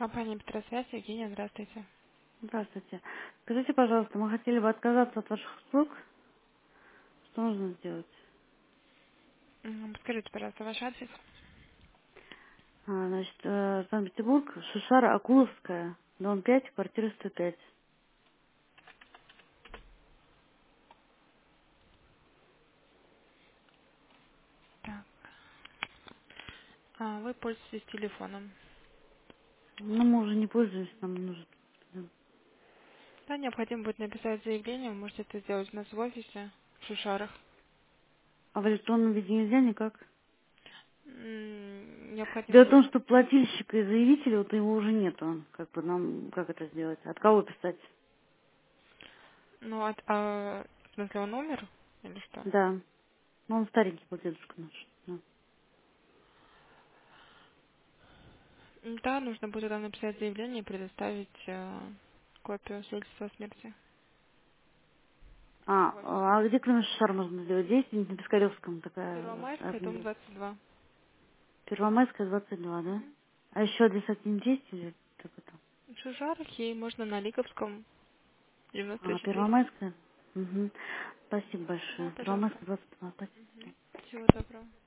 Компания Петросвязь, Евгения, здравствуйте. Здравствуйте. Скажите, пожалуйста, мы хотели бы отказаться от ваших услуг. Что нужно сделать? Скажите, пожалуйста, ваш адрес. Значит, Санкт-Петербург, Шишара Акуловская, дом 5, квартира 105. Так. Вы пользуетесь телефоном. Ну, мы уже не пользуемся, нам нужно. Да, необходимо будет написать заявление, вы можете это сделать у нас в офисе, в Шушарах. А в электронном виде нельзя никак? Необходимо Дело в будет... том, что плательщика и заявителя, вот его уже нету. Как бы нам, как это сделать? От кого писать? Ну, в смысле, он умер? Или что? Да. Ну, он старенький был дедушка наш. Да. Да, нужно будет там написать заявление и предоставить копию свидетельства о смерти. В офис. А где кроме Шишара можно сделать? Здесь, на Пискаревском такая Первомайская, дом администрация. 22. Первомайская, 22, да? А еще адрес один есть или как это? В Шушарах и можно на Лиговском, 94. Первомайская? Угу. Спасибо Да, большое. пожалуйста. Первомайская, 22. Спасибо. Всего доброго.